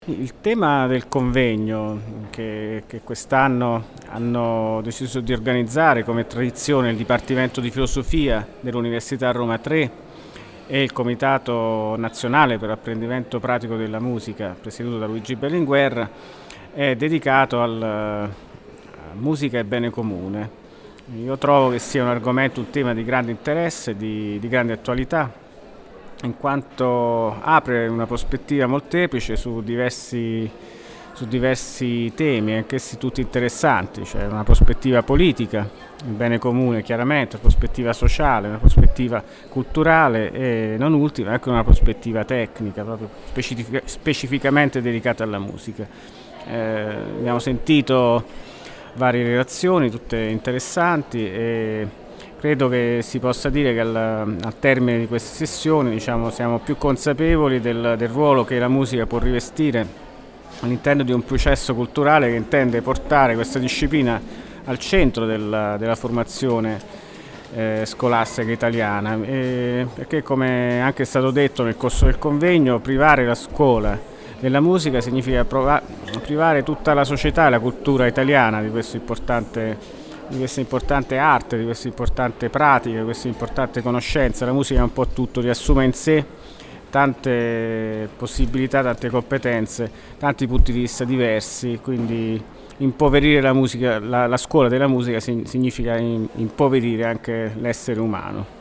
Il tema del convegno che quest'anno hanno deciso di organizzare come tradizione il Dipartimento di Filosofia dell'Università Roma 3 e il Comitato Nazionale per l'Apprendimento Pratico della Musica, presieduto da Luigi Berlinguer, è dedicato a musica e bene comune. Io trovo che sia un tema di grande interesse, di grande attualità, in quanto apre una prospettiva molteplice su diversi temi, anch'essi tutti interessanti. C'è una prospettiva politica, il bene comune chiaramente, una prospettiva sociale, una prospettiva culturale e non ultima anche una prospettiva tecnica, proprio specificamente dedicata alla musica. Abbiamo sentito varie relazioni, tutte interessanti, e credo che si possa dire che al termine di queste sessioni, siamo più consapevoli del ruolo che la musica può rivestire all'interno di un processo culturale che intende portare questa disciplina al centro della formazione scolastica italiana, perché, come anche è stato detto nel corso del convegno, privare la scuola della musica significa privare tutta la società e la cultura italiana di questa importante arte, di questa importante pratica, di questa importante conoscenza. La musica è un po' tutto, riassume in sé tante possibilità, tante competenze, tanti punti di vista diversi, quindi impoverire la musica, la scuola della musica significa impoverire anche l'essere umano.